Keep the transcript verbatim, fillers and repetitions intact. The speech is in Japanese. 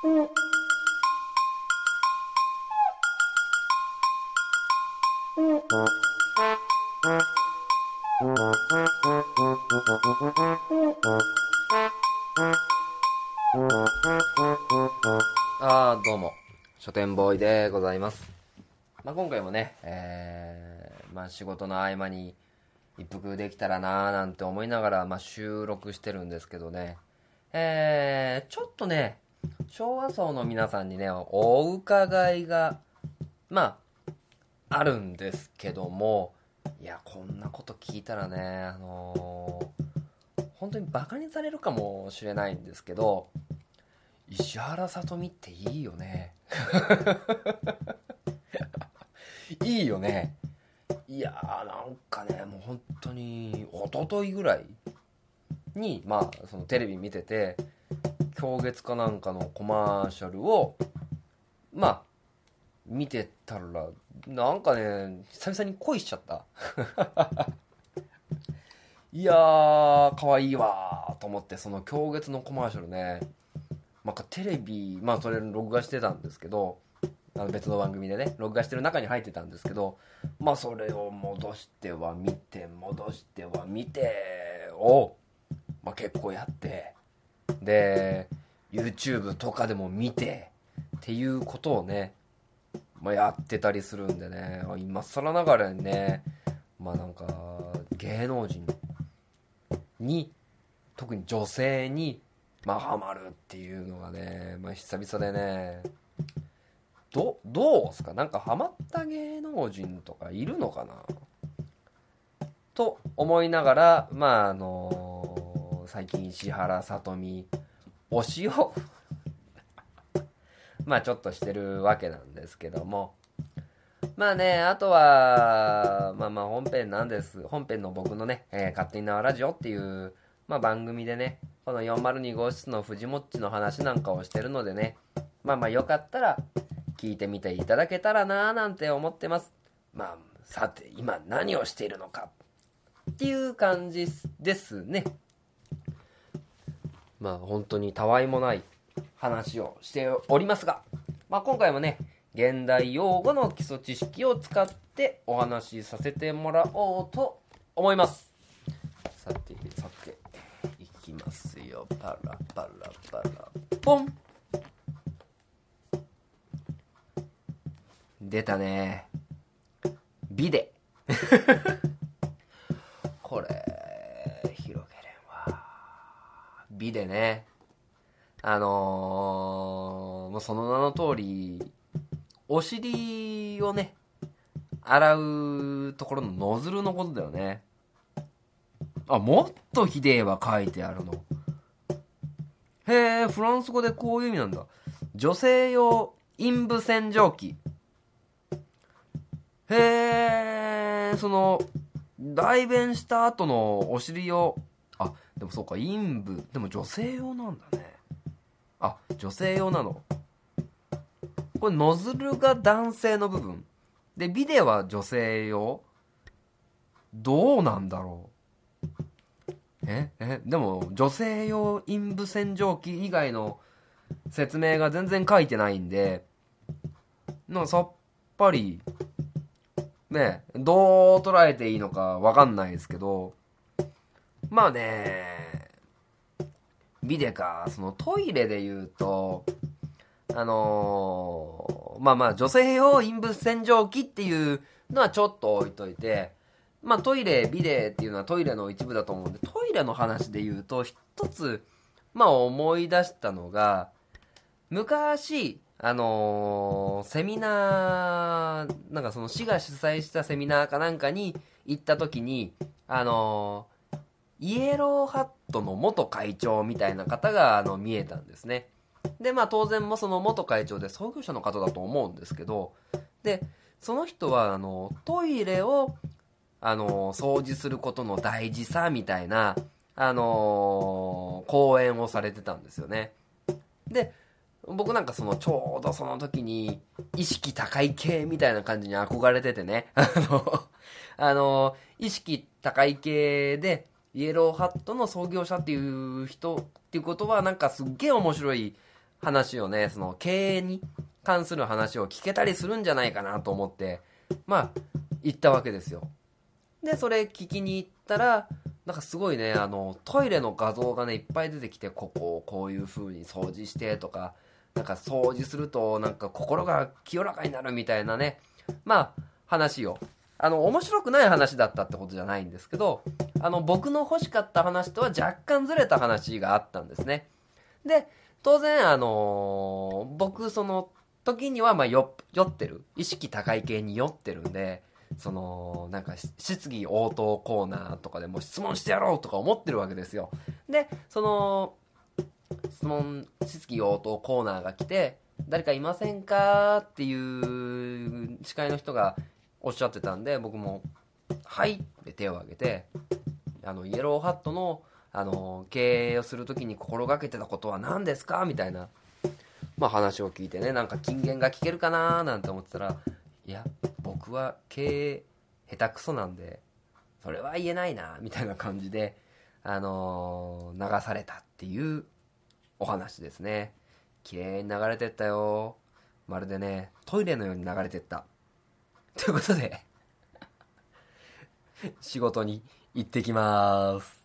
あーどうも書店ボーイでございます。まあ、今回もね、えーまあ、仕事の合間に一服できたらなーなんて思いながら、まあ、収録してるんですけどね、えー、ちょっとね昭和層の皆さんにねお伺いがまああるんですけども、いやこんなこと聞いたらね、あのー、本当にバカにされるかもしれないんですけど、石原さとみっていいよねいいよね。いやーなんかね、もう本当に一昨日ぐらいにまあそのテレビ見てて、今月かなんかのコマーシャルをまあ見てたら、なんかね久々に恋しちゃったいやー可愛いわーと思って、その今月のコマーシャルね、なんかテレビ、まあそれ録画してたんですけど、あの別の番組でね録画してる中に入ってたんですけど、まあそれを戻しては見て戻しては見てを、まあ、結構やって、で YouTube とかでも見てっていうことをね、まあ、やってたりするんでね、今更ながらにね、まあなんか芸能人に、特に女性にまあハマるっていうのがね、まあ、久々でね、どどうすか、なんかハマった芸能人とかいるのかなと思いながら、まああの最近石原さとみ推しをまあちょっとしてるわけなんですけども、まあね、あとはまあまあ本編なんです、本編の僕のね、えー勝手に縄ラジオっていう、まあ、番組でね、このよんまるに号室の藤もっちの話なんかをしてるのでね、まあまあよかったら聞いてみていただけたらなーなんて思ってます。まあさて今何をしているのかっていう感じですね。まあ本当にたわいもない話をしておりますが、まあ今回もね現代用語の基礎知識を使ってお話しさせてもらおうと思います。さてさていきますよ。パラパラパラポン。出たね、ビデこれ広げれんわ。ビデね、あのー、もうその名の通りお尻をね洗うところのノズルのことだよね。あ、もっとひでえは書いてあるの。へえ、フランス語でこういう意味なんだ。女性用陰部洗浄機。へえ、その代弁した後のお尻を、あ、でもそうか、陰部でも女性用なんだね。あ、女性用なの。これノズルが男性の部分で、ビデは女性用。どうなんだろう。ええでも女性用陰部洗浄機以外の説明が全然書いてないんで、なんかさっぱりね、どう捉えていいのかわかんないですけど、まあね、ビデか、そのトイレで言うと、あのー、まあまあ女性用陰部洗浄機っていうのはちょっと置いといて、まあトイレ、ビデっていうのはトイレの一部だと思うんで、トイレの話で言うと一つ、まあ思い出したのが、昔、あのーセミナー、なんかその市が主催したセミナーかなんかに行った時に、あのーイエローハットの元会長みたいな方があの見えたんですね。で、まあ当然もその元会長で創業者の方だと思うんですけど、で、その人はあのトイレをあの掃除することの大事さみたいな、あのー講演をされてたんですよね。で、僕なんかそのちょうどその時に意識高い系みたいな感じに憧れててね、あのあの意識高い系でイエローハットの創業者っていう人っていうことはなんかすっげえ面白い話をね、その経営に関する話を聞けたりするんじゃないかなと思って、まあ、行ったわけですよ。で、それ聞きに行ったら、なんかすごいね、あの、トイレの画像がね、いっぱい出てきて、ここをこういう風に掃除してとか、なんか掃除すると、なんか心が清らかになるみたいなね、まあ、話を。あの、面白くない話だったってことじゃないんですけど、あの、僕の欲しかった話とは若干ずれた話があったんですね。で、当然、あのー僕、その時には、まあ、よ、酔ってる。意識高い系に酔ってるんで、その、なんか、質疑応答コーナーとかでも質問してやろうとか思ってるわけですよ。で、その、質問、質疑応答コーナーが来て、誰かいませんかっていう司会の人がおっしゃってたんで、僕も、はいって手を挙げて、あの、イエローハットの、あの、経営をするときに心がけてたことは何ですかみたいな、まあ話を聞いてね、なんか金言が聞けるかななんて思ってたら、いや、僕は経営下手くそなんで、それは言えないな、みたいな感じで、あのー流されたっていうお話ですね。綺麗に流れてったよ。まるでね、トイレのように流れてった。ということで、仕事に行ってきます。